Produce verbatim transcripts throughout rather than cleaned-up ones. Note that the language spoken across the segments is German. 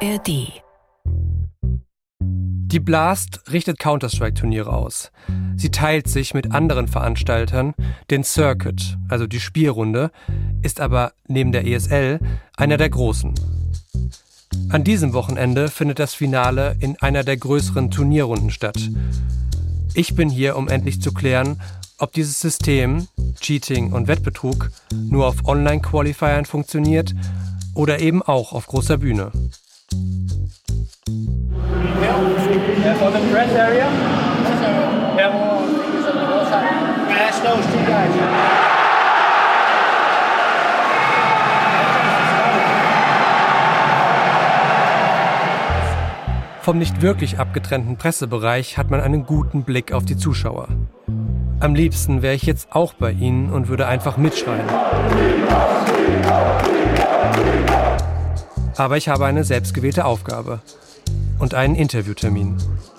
R D. Die Blast richtet Counter-Strike-Turniere aus. Sie teilt sich mit anderen Veranstaltern den Circuit, also die Spielrunde, ist aber neben der E S L einer der großen. An diesem Wochenende findet das Finale in einer der größeren Turnierrunden statt. Ich bin hier, um endlich zu klären, ob dieses System, Cheating und Wettbetrug, nur auf Online-Qualifiern funktioniert oder eben auch auf großer Bühne. Yeah, for the press area. Yeah. That's those two guys. Vom nicht wirklich abgetrennten Pressebereich hat man einen guten Blick auf die Zuschauer. Am liebsten wäre ich jetzt auch bei ihnen und würde einfach mitschreien. Aber ich habe eine selbstgewählte Aufgabe und einen Interviewtermin.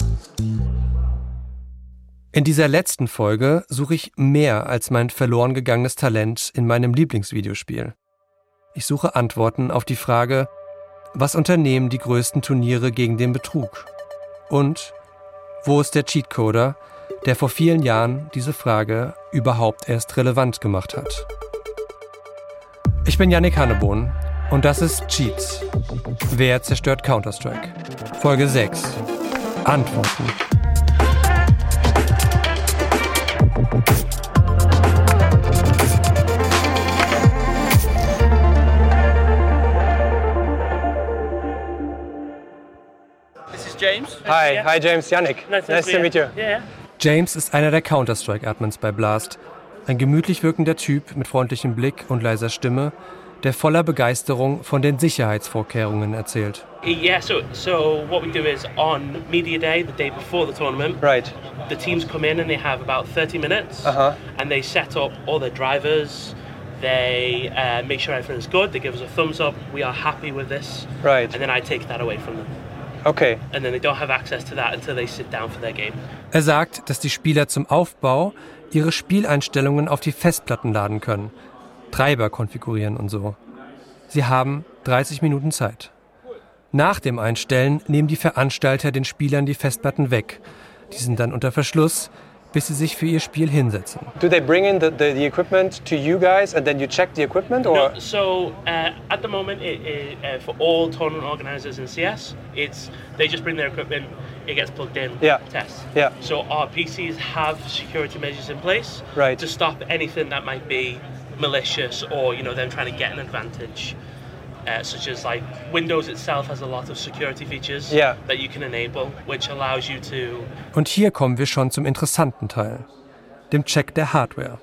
In dieser letzten Folge suche ich mehr als mein verloren gegangenes Talent in meinem Lieblingsvideospiel. Ich suche Antworten auf die Frage, was unternehmen die größten Turniere gegen den Betrug? Und wo ist der Cheatcoder, der vor vielen Jahren diese Frage überhaupt erst relevant gemacht hat? Ich bin Yannick Hannebohn und das ist Cheats. Wer zerstört Counter-Strike? Folge sechs. Antworten. James. Hi, hi James, Yannick. Nice, nice to meet you. Yeah. James ist einer der Counter-Strike-Admins bei Blast. Ein gemütlich wirkender Typ mit freundlichem Blick und leiser Stimme, der voller Begeisterung von den Sicherheitsvorkehrungen erzählt. Yeah, so so what we do is on media day, the day before the tournament. Right. The teams come in and they have about thirty minutes, Uh-huh. and they set up all their drivers. They uh, make sure everything's good. They give us a thumbs up. We are happy with this. Right. And then I take that away from them. Okay. And then they don't have access to that until they sit down for their game. Er sagt, dass die Spieler zum Aufbau ihre Spieleinstellungen auf die Festplatten laden können, Treiber konfigurieren und so. Sie haben dreißig Minuten Zeit. Nach dem Einstellen nehmen die Veranstalter den Spielern die Festplatten weg. Die sind dann unter Verschluss, bis sie sich für ihr Spiel hinsetzen. Do they bring in the, the, the equipment to you guys and then you check the equipment? Or? No, so uh, at the moment, it, it, uh, for all tournament organizers in C S, it's they just bring their equipment, it gets plugged in, Yeah. test. Yeah. So our P Cs have security measures in place Right. to stop anything that might be malicious or you know them trying to get an advantage. Uh, such as like Windows itself has a lot of security features Yeah. that you can enable, which allows you to. Und hier kommen wir schon zum interessanten Teil, dem Check der Hardware.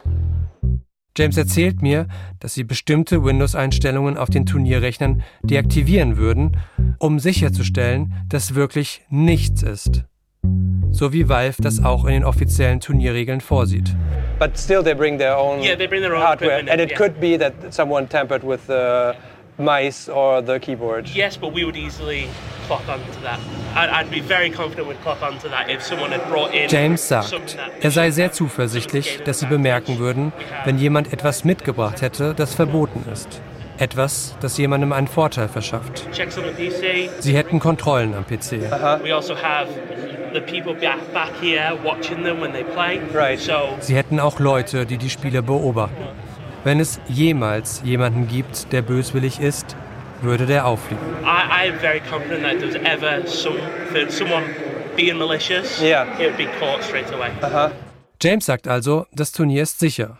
James erzählt mir, dass sie bestimmte Windows-Einstellungen auf den Turnierrechnern deaktivieren würden, um sicherzustellen, dass wirklich nichts ist. So wie Valve das auch in den offiziellen Turnierregeln vorsieht. But still they bring their own Yeah, they bring their own hardware. equipment in, And it yeah. could be that someone tampered with the mice or the keyboard. Yes, but we would easily clock onto that. I'd, I'd be very confident we'd clock onto that if someone had brought in. James sagt, something that- er sei sehr zuversichtlich, dass sie bemerken würden, wenn jemand etwas mitgebracht hätte, das verboten ist. Etwas, das jemandem einen Vorteil verschafft. Checks on the P C. Sie hätten Kontrollen am P C. We also have the people back, back here watching them when they play. Right. So Sie hätten auch Leute, die die Spiele beobachten. Wenn es jemals jemanden gibt, der böswillig ist, würde der auffliegen. I, I'm very confident that if there's ever some, someone being malicious, Yeah. it would be caught straight away. James sagt also, das Turnier ist sicher.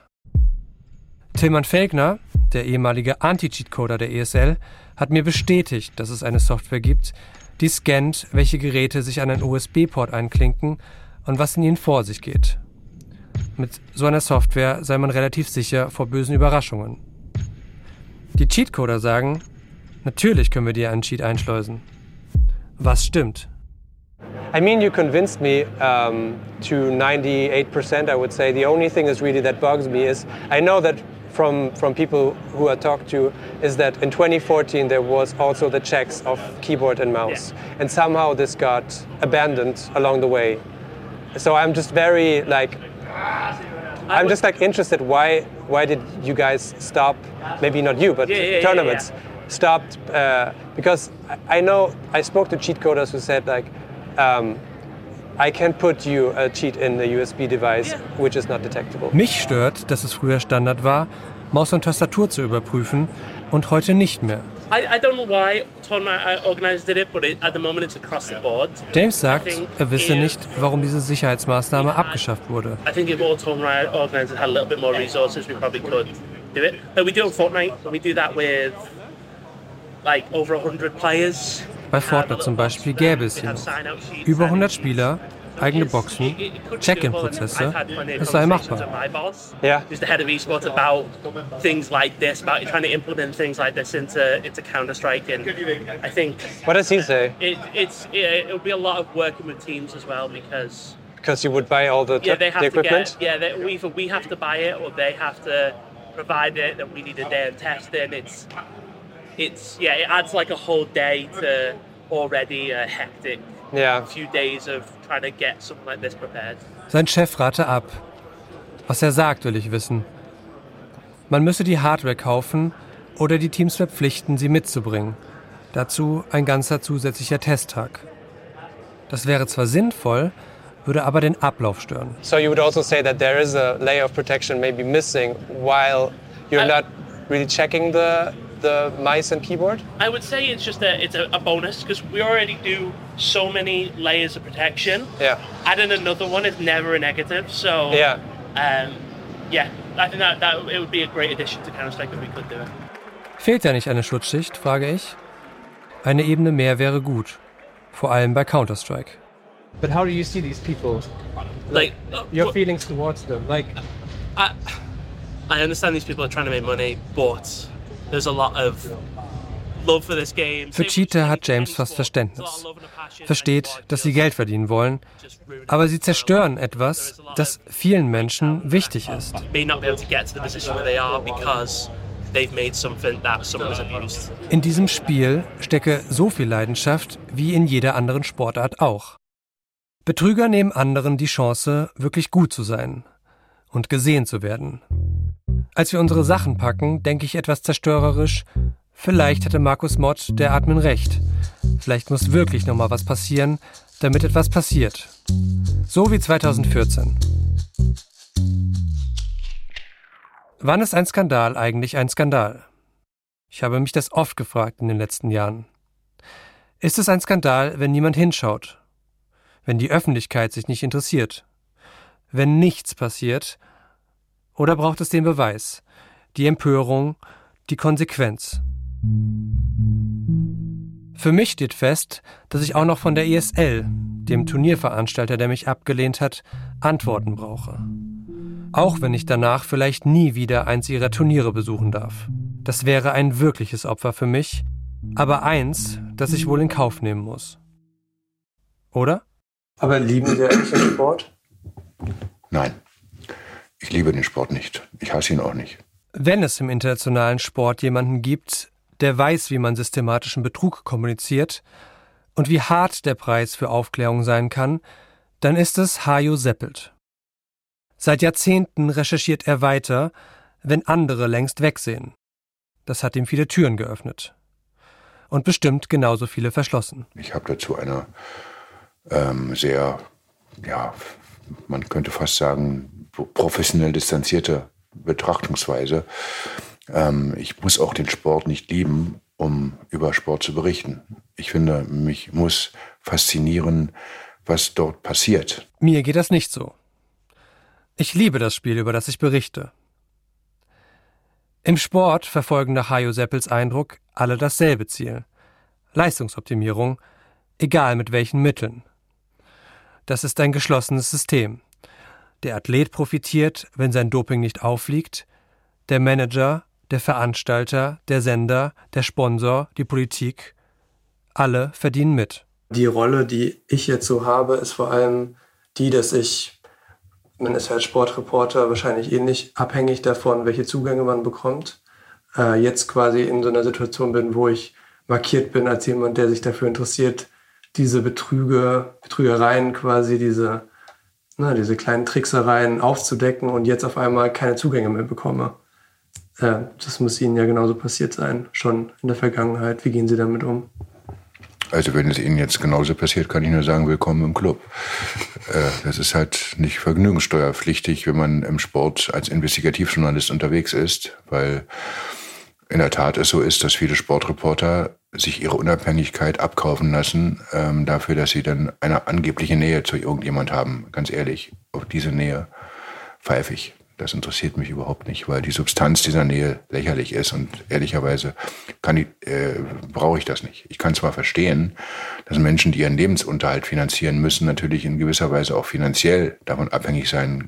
Tilman Felgner, der ehemalige Anti-Cheat-Coder der E S L, hat mir bestätigt, dass es eine Software gibt, die scannt, welche Geräte sich an einen U S B-Port einklinken und was in ihnen vor sich geht. Mit so einer Software sei man relativ sicher vor bösen Überraschungen. Die Cheatcoder sagen, natürlich können wir dir einen Cheat einschleusen. Was stimmt? I mean, you convinced me um, to ninety-eight percent, I would say. The only thing is really that bugs me is I know that from, from people who I talked to is that in twenty fourteen there was also the checks of keyboard and mouse. Yeah. And somehow this got abandoned along the way. So I'm just very like, I'm just like interested. Why why did you guys stop? Maybe not you, but yeah, yeah, tournaments yeah, yeah. stopped uh, because I know I spoke to cheat coders who said like. Um, I can put you a cheat in the U S B device, which is not detectable. Mich stört, dass es früher Standard war, Maus und Tastatur zu überprüfen und heute nicht mehr. I, I don't know why tournament organizers did it, but it, at the moment it's across the board. James sagt, er wisse nicht, warum diese Sicherheitsmaßnahme abgeschafft wurde. I think if all tournament organizers had a little bit more resources, we probably could do it. Like we do in Fortnite, we do that with like over one hundred players. Bei Fortnite zum Beispiel gäbe es hier noch über hundert Spieler, eigene Boxen, Check-in-Prozesse. Es sei machbar. Yeah. Who's the head of esports about things like this, about trying to implement things like this into into Counter-Strike, and I think. What does he say? It, it's it, it would be a lot of working with teams as well because. Because you would buy all the, yeah, they have the equipment. To get, yeah, they, we, either we have to buy it or they have to provide it. That we need a day of testing. It's. It's yeah, it adds like a whole day to already a hectic yeah. few days of trying to get something like this prepared. Sein Chef rate ab. Was er sagt, will ich wissen. Man müsse die Hardware kaufen oder die Teams verpflichten, sie mitzubringen. Dazu ein ganzer zusätzlicher Testtag. Das wäre zwar sinnvoll, würde aber den Ablauf stören. So you would also say that there is a layer of protection maybe missing while you're I, not really checking the the mice and keyboard? I would say it's just a it's a, a bonus because we already do so many layers of protection. Yeah. Adding another one is never a negative. So yeah, um, yeah, I think that, that it would be a great addition to Counter-Strike if we could do it. Fehlt ja nicht eine Schutzschicht, frage ich. Eine Ebene mehr wäre gut, vor allem bei Counter-Strike. But how do you see these people? Like, like your uh, feelings towards them? Like, I I understand these people are trying to make money, but there's a lot of love for this game. Für Cheater hat James fast Verständnis. Versteht, dass sie Geld verdienen wollen, aber sie zerstören etwas, das vielen Menschen wichtig ist. In diesem Spiel stecke so viel Leidenschaft wie in jeder anderen Sportart auch. Betrüger nehmen anderen die Chance, wirklich gut zu sein und gesehen zu werden. Als wir unsere Sachen packen, denke ich etwas zerstörerisch, vielleicht hatte Markus Mott, der Admin, recht. Vielleicht muss wirklich noch mal was passieren, damit etwas passiert. So wie zweitausendvierzehn. Wann ist ein Skandal eigentlich ein Skandal? Ich habe mich das oft gefragt in den letzten Jahren. Ist es ein Skandal, wenn niemand hinschaut? Wenn die Öffentlichkeit sich nicht interessiert? Wenn nichts passiert? Oder braucht es den Beweis, die Empörung, die Konsequenz? Für mich steht fest, dass ich auch noch von der E S L, dem Turnierveranstalter, der mich abgelehnt hat, Antworten brauche. Auch wenn ich danach vielleicht nie wieder eins ihrer Turniere besuchen darf. Das wäre ein wirkliches Opfer für mich, aber eins, das ich wohl in Kauf nehmen muss. Oder? Aber lieben Sie eigentlich den Sport? Nein. Ich liebe den Sport nicht. Ich hasse ihn auch nicht. Wenn es im internationalen Sport jemanden gibt, der weiß, wie man systematischen Betrug kommuniziert und wie hart der Preis für Aufklärung sein kann, dann ist es Hajo Seppelt. Seit Jahrzehnten recherchiert er weiter, wenn andere längst wegsehen. Das hat ihm viele Türen geöffnet. Und bestimmt genauso viele verschlossen. Ich habe dazu eine ähm, sehr, ja, man könnte fast sagen, professionell distanzierte Betrachtungsweise. Ähm, ich muss auch den Sport nicht lieben, um über Sport zu berichten. Ich finde, mich muss faszinieren, was dort passiert. Mir geht das nicht so. Ich liebe das Spiel, über das ich berichte. Im Sport verfolgen nach Hajo Seppels Eindruck alle dasselbe Ziel. Leistungsoptimierung, egal mit welchen Mitteln. Das ist ein geschlossenes System. Der Athlet profitiert, wenn sein Doping nicht auffliegt. Der Manager, der Veranstalter, der Sender, der Sponsor, die Politik. Alle verdienen mit. Die Rolle, die ich jetzt so habe, ist vor allem die, dass ich, man ist halt Sportreporter, wahrscheinlich ähnlich abhängig davon, welche Zugänge man bekommt. Äh, jetzt quasi in so einer Situation bin, wo ich markiert bin als jemand, der sich dafür interessiert, diese Betrüge, Betrügereien quasi, diese na, diese kleinen Tricksereien aufzudecken und jetzt auf einmal keine Zugänge mehr bekomme. Äh, das muss Ihnen ja genauso passiert sein, schon in der Vergangenheit. Wie gehen Sie damit um? Also wenn es Ihnen jetzt genauso passiert, kann ich nur sagen, willkommen im Club. Äh, das ist halt nicht vergnügungssteuerpflichtig, wenn man im Sport als Investigativjournalist unterwegs ist, weil in der Tat es so ist, dass viele Sportreporter sich ihre Unabhängigkeit abkaufen lassen, ähm, dafür, dass sie dann eine angebliche Nähe zu irgendjemand haben. Ganz ehrlich, auf diese Nähe pfeife ich. Das interessiert mich überhaupt nicht, weil die Substanz dieser Nähe lächerlich ist und ehrlicherweise kann ich, äh, brauche ich das nicht. Ich kann zwar verstehen, dass Menschen, die ihren Lebensunterhalt finanzieren müssen, natürlich in gewisser Weise auch finanziell davon abhängig sein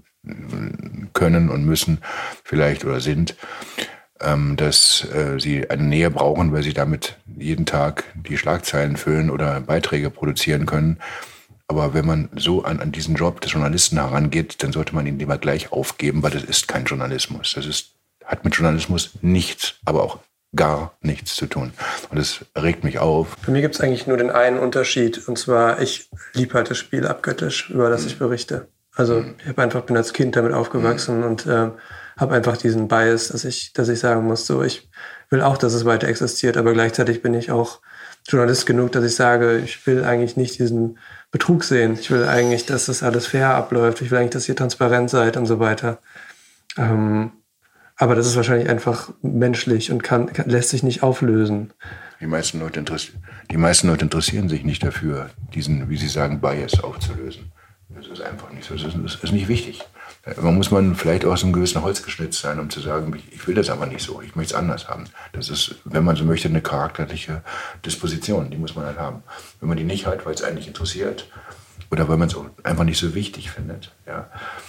können und müssen vielleicht oder sind, ähm, dass äh, sie eine Nähe brauchen, weil sie damit jeden Tag die Schlagzeilen füllen oder Beiträge produzieren können. Aber wenn man so an, an diesen Job des Journalisten herangeht, dann sollte man ihn lieber gleich aufgeben, weil das ist kein Journalismus. Das ist, hat mit Journalismus nichts, aber auch gar nichts zu tun. Und das regt mich auf. Bei mir gibt es eigentlich nur den einen Unterschied. Und zwar, ich liebe halt das Spiel abgöttisch, über das mhm. ich berichte. Also mhm. ich hab einfach, bin als Kind damit aufgewachsen mhm. und äh, habe einfach diesen Bias, dass ich, dass ich sagen muss, so, ich will auch, dass es weiter existiert, aber gleichzeitig bin ich auch Journalist genug, dass ich sage, ich will eigentlich nicht diesen Betrug sehen. Ich will eigentlich, dass das alles fair abläuft. Ich will eigentlich, dass ihr transparent seid und so weiter. Ähm, aber das ist wahrscheinlich einfach menschlich und kann, kann, lässt sich nicht auflösen. Die meisten Leute interessieren, die meisten Leute interessieren sich nicht dafür, diesen, wie Sie sagen, Bias aufzulösen. Das ist einfach nicht so. Das ist, das ist nicht wichtig. Man muss man vielleicht aus einem gewissen Holz geschnitzt sein, um zu sagen, ich will das aber nicht so, ich möchte es anders haben. Das ist, wenn man so möchte, eine charakterliche Disposition, die muss man halt haben. Wenn man die nicht hat, weil es einen nicht interessiert oder weil man es einfach nicht so wichtig findet, ja,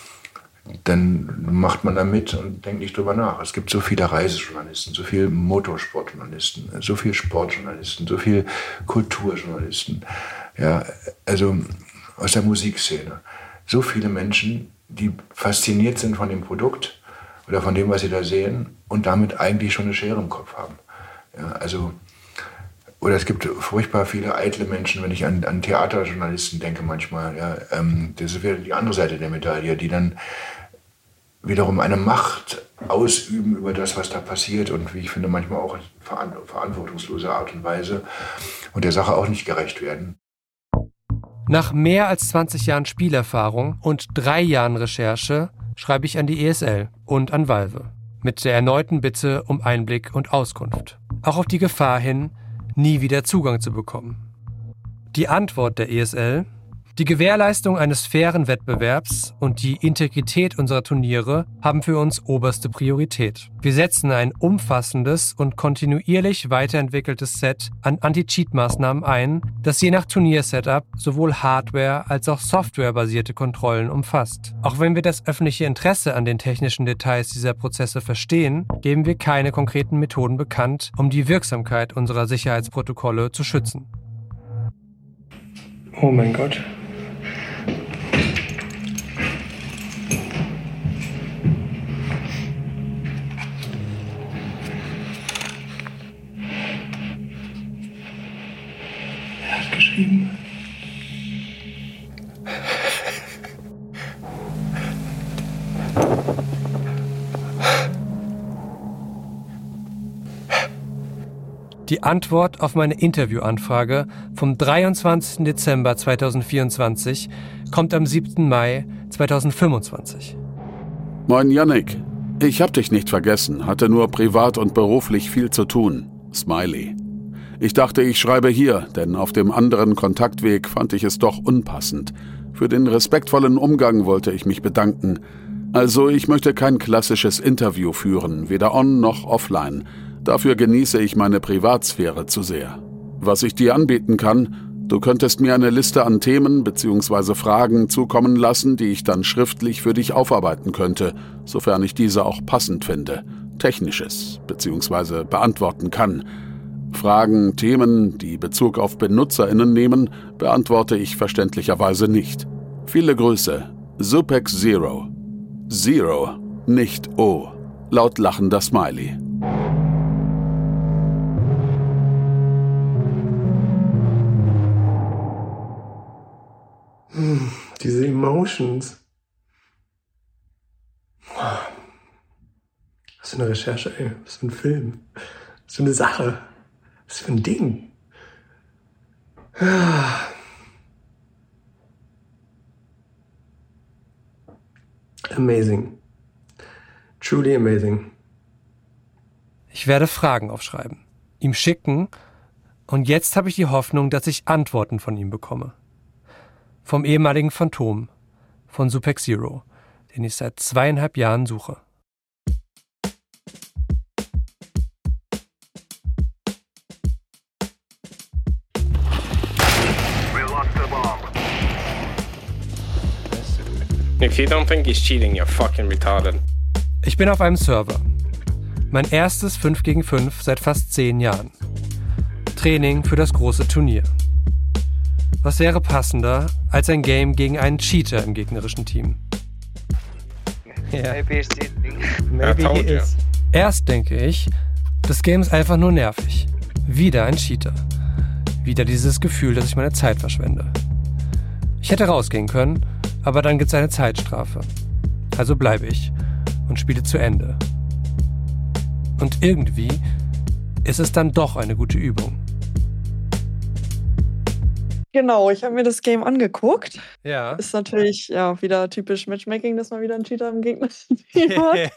dann macht man da mit und denkt nicht drüber nach. Es gibt so viele Reisejournalisten, so viele Motorsportjournalisten, so viele Sportjournalisten, so viele Kulturjournalisten, ja, also aus der Musikszene. So viele Menschen, die fasziniert sind von dem Produkt oder von dem, was sie da sehen und damit eigentlich schon eine Schere im Kopf haben. Ja, also, oder es gibt furchtbar viele eitle Menschen, wenn ich an, an Theaterjournalisten denke manchmal. Ja, ähm, das ist wieder die andere Seite der Medaille, die dann wiederum eine Macht ausüben über das, was da passiert und wie ich finde, manchmal auch in verantwortungsloser Art und Weise und der Sache auch nicht gerecht werden. Nach mehr als zwanzig Jahren Spielerfahrung und drei Jahren Recherche schreibe ich an die E S L und an Valve mit der erneuten Bitte um Einblick und Auskunft. Auch auf die Gefahr hin, nie wieder Zugang zu bekommen. Die Antwort der E S L: Die Gewährleistung eines fairen Wettbewerbs und die Integrität unserer Turniere haben für uns oberste Priorität. Wir setzen ein umfassendes und kontinuierlich weiterentwickeltes Set an Anti-Cheat-Maßnahmen ein, das je nach Turniersetup sowohl Hardware- als auch Softwarebasierte Kontrollen umfasst. Auch wenn wir das öffentliche Interesse an den technischen Details dieser Prozesse verstehen, geben wir keine konkreten Methoden bekannt, um die Wirksamkeit unserer Sicherheitsprotokolle zu schützen. Oh mein Gott. Er hat geschrieben. Die Antwort auf meine Interviewanfrage vom dreiundzwanzigsten Dezember zweitausendvierundzwanzig kommt am siebten Mai zweitausendfünfundzwanzig. Moin Yannick, ich hab dich nicht vergessen, hatte nur privat und beruflich viel zu tun. Smiley. Ich dachte, ich schreibe hier, denn auf dem anderen Kontaktweg fand ich es doch unpassend. Für den respektvollen Umgang wollte ich mich bedanken. Also ich möchte kein klassisches Interview führen, weder on noch offline. Dafür genieße ich meine Privatsphäre zu sehr. Was ich dir anbieten kann, du könntest mir eine Liste an Themen bzw. Fragen zukommen lassen, die ich dann schriftlich für dich aufarbeiten könnte, sofern ich diese auch passend finde, Technisches bzw. beantworten kann. Fragen, Themen, die Bezug auf BenutzerInnen nehmen, beantworte ich verständlicherweise nicht. Viele Grüße, Supex Zero. Zero, nicht O. Laut lachender Smiley. Diese Emotions. Was für eine Recherche, ey. Was für ein Film. Was für eine Sache. Was für ein Ding. Amazing. Truly amazing. Ich werde Fragen aufschreiben, ihm schicken und jetzt habe ich die Hoffnung, dass ich Antworten von ihm bekomme. Vom ehemaligen Phantom, von Supex Zero, den ich seit zweieinhalb Jahren suche. If you don't think he's cheating, you're fucking retarded. Ich bin auf einem Server. Mein erstes fünf gegen fünf seit fast zehn Jahren. Training für das große Turnier. Was wäre passender als ein Game gegen einen Cheater im gegnerischen Team? Yeah. Maybe he's cheating. Maybe he is. Erst denke ich, das Game ist einfach nur nervig. Wieder ein Cheater. Wieder dieses Gefühl, dass ich meine Zeit verschwende. Ich hätte rausgehen können, aber dann gibt's eine Zeitstrafe. Also bleibe ich und spiele zu Ende. Und irgendwie ist es dann doch eine gute Übung. Genau, ich habe mir das Game angeguckt. Ja. Ist natürlich ja wieder typisch Matchmaking, dass man wieder einen Cheater im gegnerischen Team hat.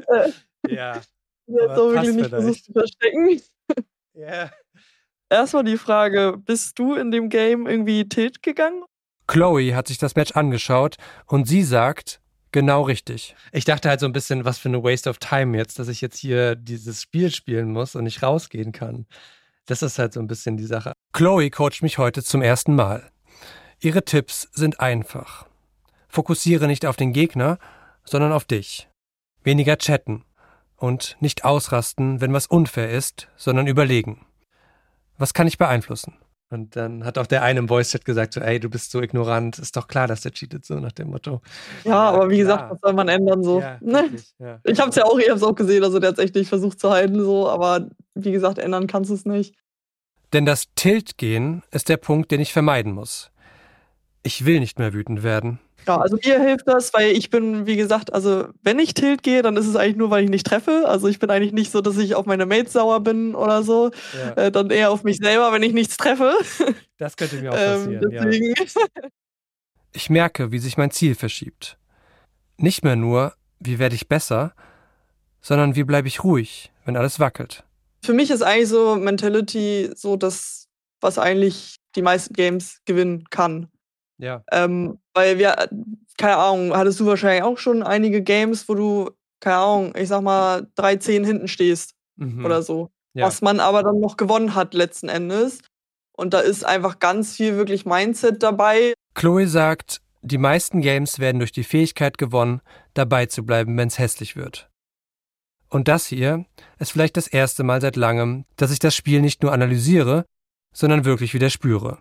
Ja. Der hat so wirklich nicht versucht zu verstecken. Ja. Erstmal die Frage, bist du in dem Game irgendwie tilt gegangen? Chloe hat sich das Match angeschaut und sie sagt, genau richtig. Ich dachte halt so ein bisschen, was für eine Waste of Time jetzt, dass ich jetzt hier dieses Spiel spielen muss und nicht rausgehen kann. Das ist halt so ein bisschen die Sache. Chloe coacht mich heute zum ersten Mal. Ihre Tipps sind einfach. Fokussiere nicht auf den Gegner, sondern auf dich. Weniger chatten und nicht ausrasten, wenn was unfair ist, sondern überlegen. Was kann ich beeinflussen? Und dann hat auch der eine im Voice-Chat gesagt, so, ey, du bist so ignorant, ist doch klar, dass der cheatet, so nach dem Motto. Ja, ja aber wie klar. gesagt, was soll man ändern so? Ja, ne? wirklich, ja. Ich hab's ja auch, ich hab's auch gesehen, also der hat's echt nicht versucht zu halten, so, aber wie gesagt, ändern kannst du es nicht. Denn das Tilt-Gehen ist der Punkt, den ich vermeiden muss. Ich will nicht mehr wütend werden. Ja, also mir hilft das, weil ich bin, wie gesagt, also wenn ich Tilt gehe, dann ist es eigentlich nur, weil ich nicht treffe. Also ich bin eigentlich nicht so, dass ich auf meine Mates sauer bin oder so. Ja. Äh, dann eher auf mich selber, wenn ich nichts treffe. Das könnte mir auch passieren, ähm, deswegen. Ja. Ich merke, wie sich mein Ziel verschiebt. Nicht mehr nur, wie werde ich besser, sondern wie bleibe ich ruhig, wenn alles wackelt. Für mich ist eigentlich so Mentality so das, was eigentlich die meisten Games gewinnen kann. Ja. Ähm, weil wir, keine Ahnung, hattest du wahrscheinlich auch schon einige Games, wo du, keine Ahnung, ich sag mal, drei zehn hinten stehst mhm. oder so. Ja. Was man aber dann noch gewonnen hat letzten Endes. Und da ist einfach ganz viel wirklich Mindset dabei. Chloe sagt, die meisten Games werden durch die Fähigkeit gewonnen, dabei zu bleiben, wenn es hässlich wird. Und das hier ist vielleicht das erste Mal seit langem, dass ich das Spiel nicht nur analysiere, sondern wirklich wieder spüre.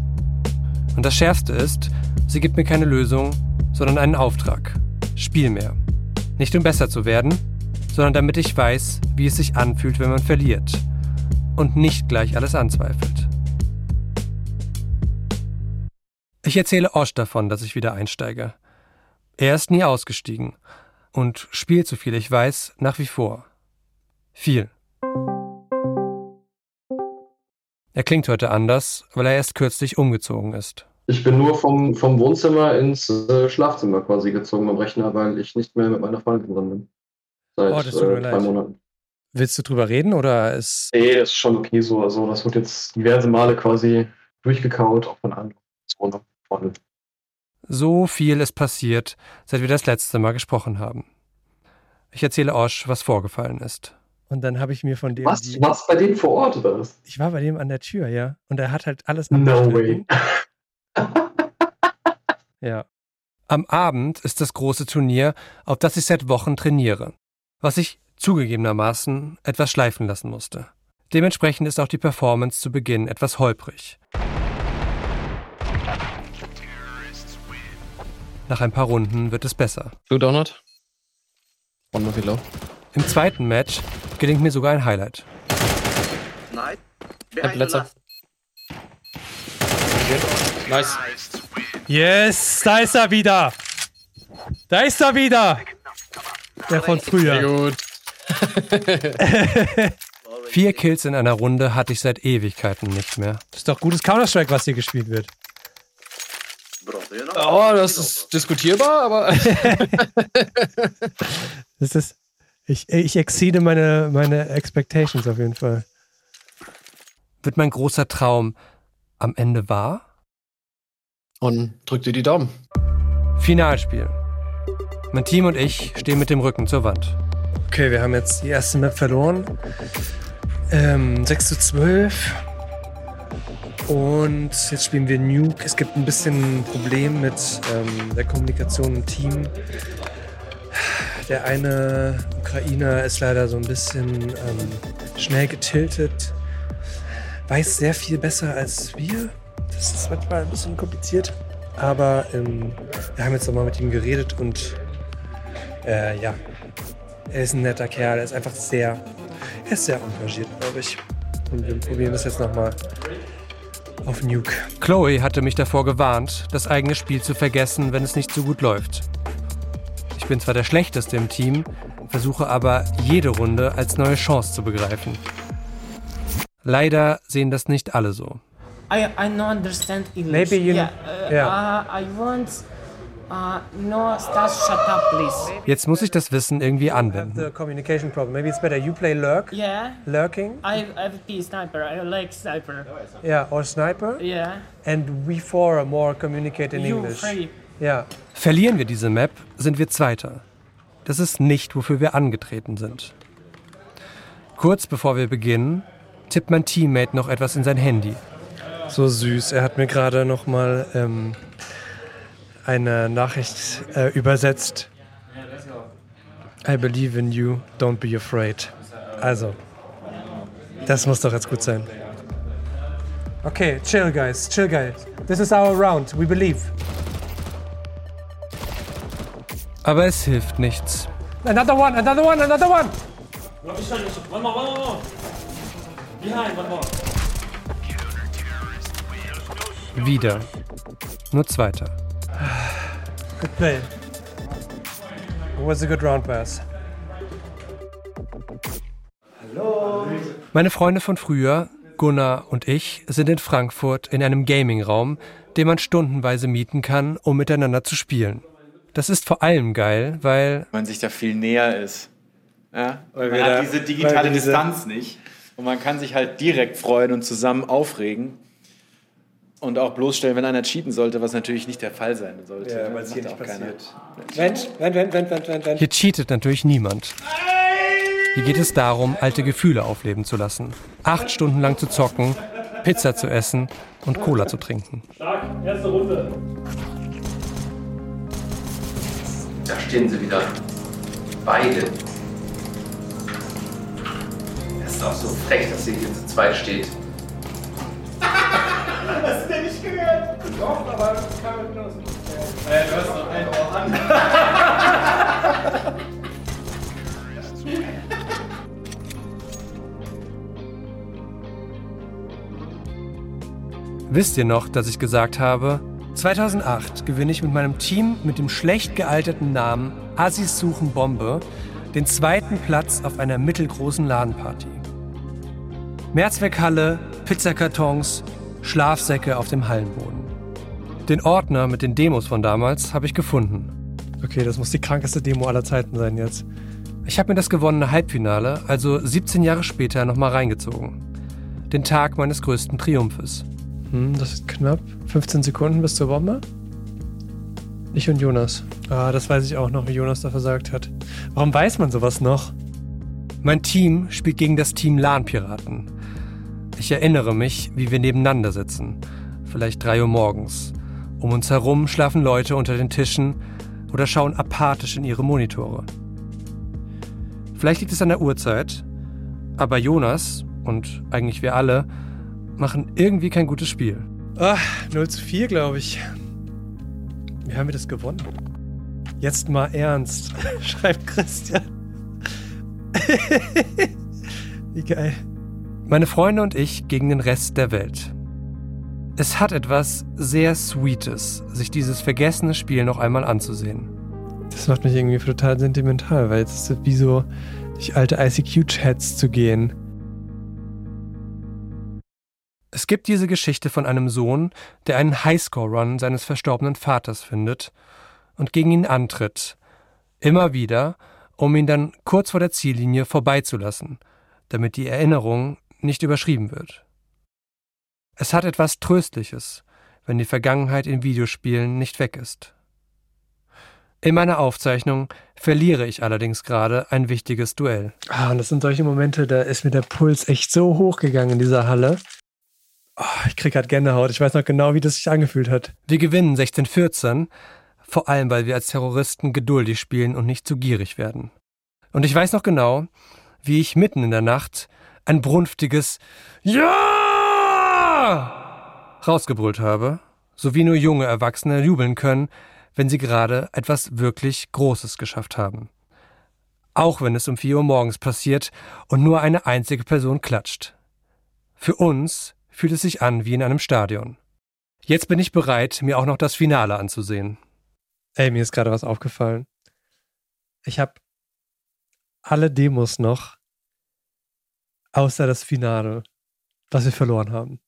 Und das Schärfste ist, sie gibt mir keine Lösung, sondern einen Auftrag. Spiel mehr. Nicht um besser zu werden, sondern damit ich weiß, wie es sich anfühlt, wenn man verliert. Und nicht gleich alles anzweifelt. Ich erzähle Osh davon, dass ich wieder einsteige. Er ist nie ausgestiegen und spielt, so viel ich weiß, nach wie vor. Viel. Er klingt heute anders, weil er erst kürzlich umgezogen ist. Ich bin nur vom, vom Wohnzimmer ins äh, Schlafzimmer quasi gezogen am Rechner, weil ich nicht mehr mit meiner Freundin drin bin. Seit oh, das tut mir äh, drei leid. Monaten. Willst du drüber reden oder ist... Nee, das ist schon okay so. Also das wird jetzt diverse Male quasi durchgekaut, auch von anderen. So viel ist passiert, seit wir das letzte Mal gesprochen haben. Ich erzähle Osh, was vorgefallen ist. Und dann habe ich mir von dem... Was? Die... Du warst bei dem vor Ort, oder was? Ich war bei dem an der Tür, ja. Und er hat halt alles No way. Ja. Am Abend ist das große Turnier, auf das ich seit Wochen trainiere. Was ich zugegebenermaßen etwas schleifen lassen musste. Dementsprechend ist auch die Performance zu Beginn etwas holprig. Nach ein paar Runden wird es besser. Blue Donut. One more below. Im zweiten Match gelingt mir sogar ein Highlight. Ein letzter. Nice. Yes, da ist er wieder. Da ist er wieder. Der von früher. Sehr gut. Vier Kills in einer Runde hatte ich seit Ewigkeiten nicht mehr. Ist doch gutes Counter-Strike, was hier gespielt wird. Oh, das ist diskutierbar, aber... das ist, ich, ich exceede meine, meine Expectations auf jeden Fall. Wird mein großer Traum am Ende wahr? Und drück dir die Daumen. Finalspiel. Mein Team und ich stehen mit dem Rücken zur Wand. Okay, wir haben jetzt die erste Map verloren. Ähm, sechs zu zwölf. Und jetzt spielen wir Nuke. Es gibt ein bisschen ein Problem mit ähm, der Kommunikation im Team. Der eine Ukrainer ist leider so ein bisschen ähm, schnell getiltet. Weiß sehr viel besser als wir. Das ist manchmal ein bisschen kompliziert. Aber ähm, wir haben jetzt nochmal mit ihm geredet und äh, ja, er ist ein netter Kerl. Er ist einfach sehr, er ist sehr engagiert, glaube ich. Und wir probieren das jetzt nochmal auf Nuke. Chloe hatte mich davor gewarnt, das eigene Spiel zu vergessen, wenn es nicht so gut läuft. Ich bin zwar der Schlechteste im Team, versuche aber jede Runde als neue Chance zu begreifen. Leider sehen das nicht alle so. I I don't understand English. Maybe you yeah, uh, yeah. Uh, I want uh, no Stas, shut up, please. Jetzt muss ich das Wissen irgendwie anwenden. The communication problem. Maybe it's better you play lurk. Yeah. Lurking. I I be sniper. I like sniper. Yeah, or sniper. Yeah. And we four are more communicate in you English. Free. Ja. Verlieren wir diese Map, sind wir Zweiter. Das ist nicht, wofür wir angetreten sind. Kurz bevor wir beginnen, tippt mein Teammate noch etwas in sein Handy. So süß. Er hat mir gerade noch mal ähm, eine Nachricht äh, übersetzt. I believe in you, don't be afraid. Also, das muss doch jetzt gut sein. Okay, chill guys, chill guys. This is our round, we believe. Aber es hilft nichts. Another one, another one, another one! One more, one more! Behind, one more. Wieder. Nur Zweiter. Good play. It was a good round pass. Hallo. Meine Freunde von früher, Gunnar und ich, sind in Frankfurt in einem Gaming-Raum, den man stundenweise mieten kann, um miteinander zu spielen. Das ist vor allem geil, weil man sich da viel näher ist. Ja? Weil man wir hat da, diese digitale diese Distanz nicht. Und man kann sich halt direkt freuen und zusammen aufregen. Und auch bloßstellen, wenn einer cheaten sollte, was natürlich nicht der Fall sein sollte. Ja, ne? weil es hier nicht auch keiner. passiert. Wenn, wenn, wenn, wenn, wenn, wenn. Hier cheatet natürlich niemand. Hier geht es darum, alte Gefühle aufleben zu lassen. Acht Stunden lang zu zocken, Pizza zu essen und Cola zu trinken. Stark, erste Runde. Da stehen sie wieder. Beide. Es ist auch so frech, dass sie hier zu zweit steht. Hast du denn nicht gehört? Doch, aber das kam mit uns. Äh, du hast doch ein Ohr an. Wisst ihr noch, dass ich gesagt habe, zweitausendacht gewinne ich mit meinem Team mit dem schlecht gealterten Namen Assis suchen Bombe den zweiten Platz auf einer mittelgroßen LAN-Party. Mehrzweckhalle, Pizzakartons, Schlafsäcke auf dem Hallenboden. Den Ordner mit den Demos von damals habe ich gefunden. Okay, das muss die krankeste Demo aller Zeiten sein jetzt. Ich habe mir das gewonnene Halbfinale, also siebzehn Jahre später, nochmal reingezogen. Den Tag meines größten Triumphes. Hm, das ist knapp. fünfzehn Sekunden bis zur Bombe. Ich und Jonas. Ah, das weiß ich auch noch, wie Jonas da versagt hat. Warum weiß man sowas noch? Mein Team spielt gegen das Team LAN-Piraten. Ich erinnere mich, wie wir nebeneinander sitzen. Vielleicht drei Uhr morgens. Um uns herum schlafen Leute unter den Tischen oder schauen apathisch in ihre Monitore. Vielleicht liegt es an der Uhrzeit, aber Jonas und eigentlich wir alle machen irgendwie kein gutes Spiel. Ah, null zu vier, glaube ich. Wie haben wir das gewonnen? Jetzt mal ernst, schreibt Christian. Wie geil. Meine Freunde und ich gegen den Rest der Welt. Es hat etwas sehr Sweetes, sich dieses vergessene Spiel noch einmal anzusehen. Das macht mich irgendwie total sentimental, weil es ist wie so durch alte I C Q-Chats zu gehen. Es gibt diese Geschichte von einem Sohn, der einen Highscore-Run seines verstorbenen Vaters findet und gegen ihn antritt. Immer wieder, um ihn dann kurz vor der Ziellinie vorbeizulassen, damit die Erinnerung nicht überschrieben wird. Es hat etwas Tröstliches, wenn die Vergangenheit in Videospielen nicht weg ist. In meiner Aufzeichnung verliere ich allerdings gerade ein wichtiges Duell. Ah, und das sind solche Momente, da ist mir der Puls echt so hochgegangen in dieser Halle. Oh, ich krieg grad Gänsehaut. Ich weiß noch genau, wie das sich angefühlt hat. Wir gewinnen sechzehn vierzehn, vor allem, weil wir als Terroristen geduldig spielen und nicht zu gierig werden. Und ich weiß noch genau, wie ich mitten in der Nacht ein brunftiges Ja! rausgebrüllt habe, so wie nur junge Erwachsene jubeln können, wenn sie gerade etwas wirklich Großes geschafft haben. Auch wenn es um vier Uhr morgens passiert und nur eine einzige Person klatscht. Für uns fühlt es sich an wie in einem Stadion. Jetzt bin ich bereit, mir auch noch das Finale anzusehen. Ey, mir ist gerade was aufgefallen. Ich habe alle Demos noch, außer das Finale, was wir verloren haben.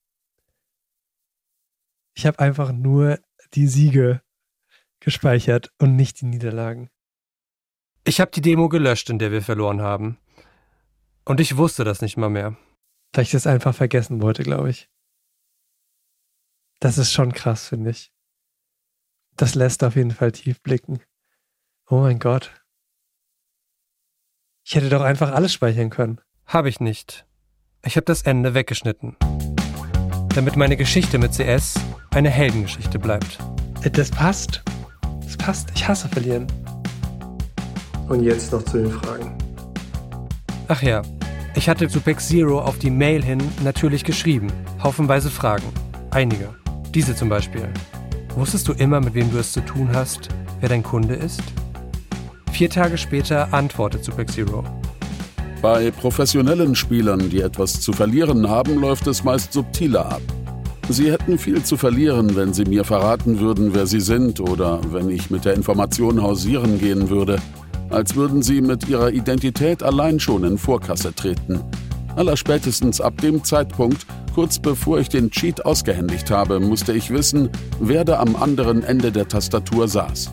Ich habe einfach nur die Siege gespeichert und nicht die Niederlagen. Ich habe die Demo gelöscht, in der wir verloren haben. Und ich wusste das nicht mal mehr. Weil ich das einfach vergessen wollte, glaube ich. Das ist schon krass, finde ich. Das lässt auf jeden Fall tief blicken. Oh mein Gott. Ich hätte doch einfach alles speichern können. Habe ich nicht. Ich habe das Ende weggeschnitten. Damit meine Geschichte mit C S eine Heldengeschichte bleibt. Das passt. Das passt. Ich hasse verlieren. Und jetzt noch zu den Fragen. Ach ja. Ich hatte zu Pack Zero auf die Mail hin natürlich geschrieben. Haufenweise Fragen. Einige. Diese zum Beispiel. Wusstest du immer, mit wem du es zu tun hast, wer dein Kunde ist? Vier Tage später antwortet zu Pack Zero. Bei professionellen Spielern, die etwas zu verlieren haben, läuft es meist subtiler ab. Sie hätten viel zu verlieren, wenn sie mir verraten würden, wer sie sind, oder wenn ich mit der Information hausieren gehen würde. Als würden sie mit ihrer Identität allein schon in Vorkasse treten. Allerspätestens ab dem Zeitpunkt, kurz bevor ich den Cheat ausgehändigt habe, musste ich wissen, wer da am anderen Ende der Tastatur saß.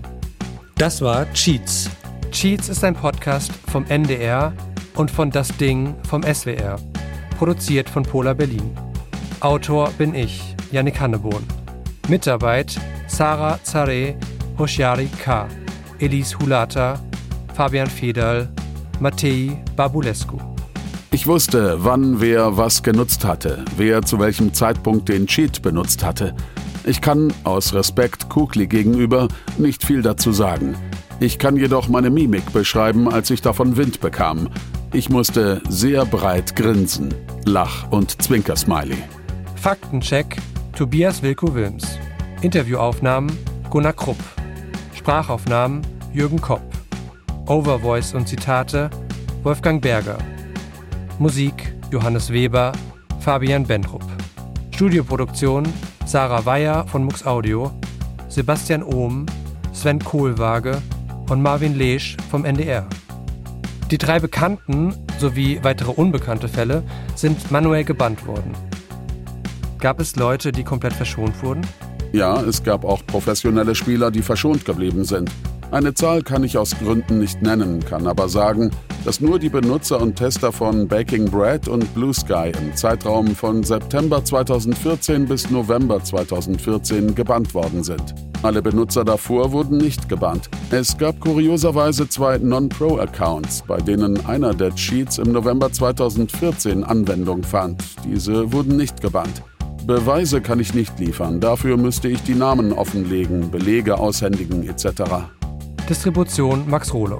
Das war Cheats. Cheats ist ein Podcast vom N D R und von Das Ding vom S W R. Produziert von Polar Berlin. Autor bin ich, Yannick Hannebohn. Mitarbeit Sarah Zareh, Hoshiari K., Elise Hulata, Fabian Federl, Matei Babulescu. Ich wusste, wann wer was genutzt hatte, wer zu welchem Zeitpunkt den Cheat benutzt hatte. Ich kann, aus Respekt Kukli gegenüber, nicht viel dazu sagen. Ich kann jedoch meine Mimik beschreiben, als ich davon Wind bekam. Ich musste sehr breit grinsen. Lach- und Zwinker-Smiley. Faktencheck Tobias Wilko-Wilms. Interviewaufnahmen Gunnar Krupp. Sprachaufnahmen Jürgen Kopp. Overvoice und Zitate Wolfgang Berger. Musik Johannes Weber, Fabian Bentrup. Studioproduktion Sarah Weyer von Mux Audio, Sebastian Ohm, Sven Kohlwaage und Marvin Leesch vom N D R. Die drei bekannten sowie weitere unbekannte Fälle sind manuell gebannt worden. Gab es Leute, die komplett verschont wurden? Ja, es gab auch professionelle Spieler, die verschont geblieben sind. Eine Zahl kann ich aus Gründen nicht nennen, kann aber sagen, dass nur die Benutzer und Tester von Baking Bread und Blue Sky im Zeitraum von September zweitausendvierzehn bis November zweitausendvierzehn gebannt worden sind. Alle Benutzer davor wurden nicht gebannt. Es gab kurioserweise zwei Non-Pro-Accounts, bei denen einer der Cheats im November zweitausendvierzehn Anwendung fand. Diese wurden nicht gebannt. Beweise kann ich nicht liefern, dafür müsste ich die Namen offenlegen, Belege aushändigen et cetera. Distribution Max Rohloff.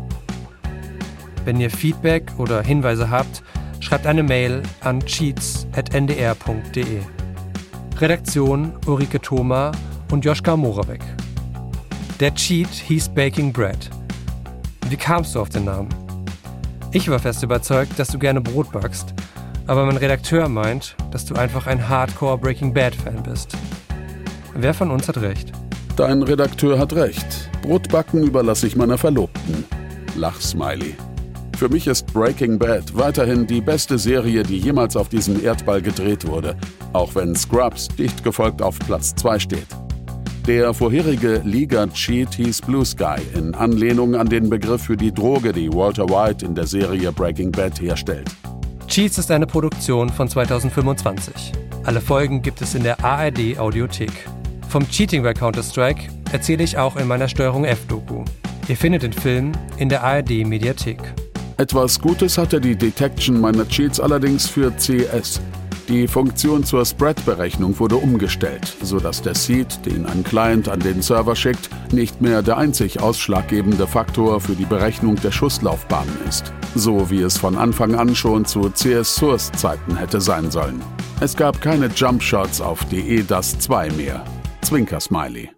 Wenn ihr Feedback oder Hinweise habt, schreibt eine Mail an cheats at n d r punkt d e. Redaktion Ulrike Thoma und Joschka Moravec. Der Cheat hieß Baking Bread. Wie kamst du auf den Namen? Ich war fest überzeugt, dass du gerne Brot backst, Aber mein Redakteur meint, dass du einfach ein Hardcore Breaking Bad-Fan bist. Wer von uns hat recht? Dein Redakteur hat recht. Brotbacken überlasse ich meiner Verlobten. Lach-Smiley. Für mich ist Breaking Bad weiterhin die beste Serie, die jemals auf diesem Erdball gedreht wurde, auch wenn Scrubs dicht gefolgt auf Platz zwei steht. Der vorherige Liga-Cheat hieß Blue Sky in Anlehnung an den Begriff für die Droge, die Walter White in der Serie Breaking Bad herstellt. Cheats ist eine Produktion von zweitausendfünfundzwanzig. Alle Folgen gibt es in der A R D-Audiothek. Vom Cheating bei Counter-Strike erzähle ich auch in meiner Steuerung F-Doku. Ihr findet den Film in der A R D-Mediathek. Etwas Gutes hatte die Detection meiner Cheats allerdings für C S. Die Funktion zur Spread-Berechnung wurde umgestellt, sodass der Seed, den ein Client an den Server schickt, nicht mehr der einzig ausschlaggebende Faktor für die Berechnung der Schusslaufbahn ist. So wie es von Anfang an schon zu C S-Source-Zeiten hätte sein sollen. Es gab keine Jumpshots auf D E D A S zwei mehr. Zwinker-Smiley.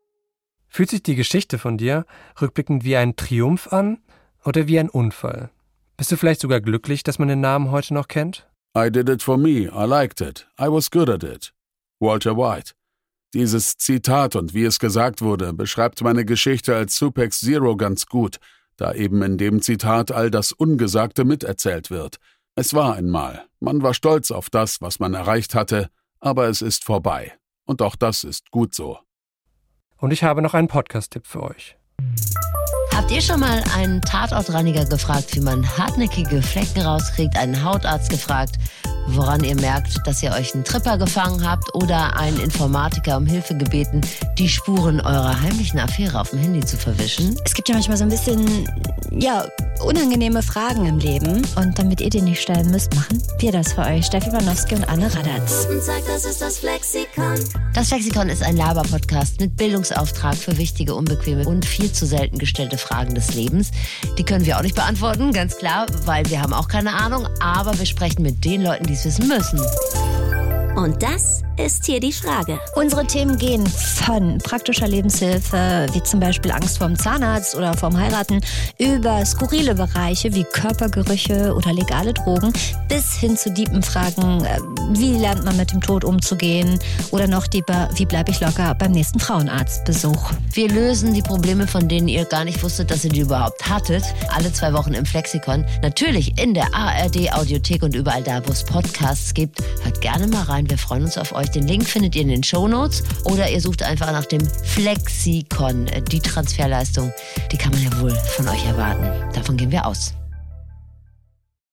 Fühlt sich die Geschichte von dir rückblickend wie ein Triumph an oder wie ein Unfall? Bist du vielleicht sogar glücklich, dass man den Namen heute noch kennt? I did it for me, I liked it, I was good at it. Walter White. Dieses Zitat und wie es gesagt wurde, beschreibt meine Geschichte als Supex Zero ganz gut, da eben in dem Zitat all das Ungesagte miterzählt wird. Es war einmal, man war stolz auf das, was man erreicht hatte, aber es ist vorbei. Und auch das ist gut so. Und ich habe noch einen Podcast-Tipp für euch. Habt ihr schon mal einen Tatortreiniger gefragt, wie man hartnäckige Flecken rauskriegt, einen Hautarzt gefragt, woran ihr merkt, dass ihr euch einen Tripper gefangen habt oder einen Informatiker um Hilfe gebeten, die Spuren eurer heimlichen Affäre auf dem Handy zu verwischen? Es gibt ja manchmal so ein bisschen, ja, unangenehme Fragen im Leben. Und damit ihr die nicht stellen müsst, machen wir das für euch. Steffi Banowski und Anne Radatz. Und sagt, das ist das Flexikon. Das Flexikon ist ein Laber-Podcast mit Bildungsauftrag für wichtige, unbequeme und viel zu selten gestellte Fragen des Lebens. Die können wir auch nicht beantworten, ganz klar, weil wir haben auch keine Ahnung. Aber wir sprechen mit den Leuten, die es wissen müssen. Und das ist hier die Frage. Unsere Themen gehen von praktischer Lebenshilfe, wie zum Beispiel Angst vorm Zahnarzt oder vorm Heiraten, über skurrile Bereiche wie Körpergerüche oder legale Drogen, bis hin zu tiefen Fragen, wie lernt man mit dem Tod umzugehen oder noch tiefer, wie bleibe ich locker beim nächsten Frauenarztbesuch. Wir lösen die Probleme, von denen ihr gar nicht wusstet, dass ihr die überhaupt hattet, alle zwei Wochen im Flexikon. Natürlich in der A R D-Audiothek und überall da, wo es Podcasts gibt. Hört gerne mal rein, wir freuen uns auf euch. Den Link findet ihr in den Shownotes oder ihr sucht einfach nach dem Flexikon. Die Transferleistung, die kann man ja wohl von euch erwarten. Davon gehen wir aus.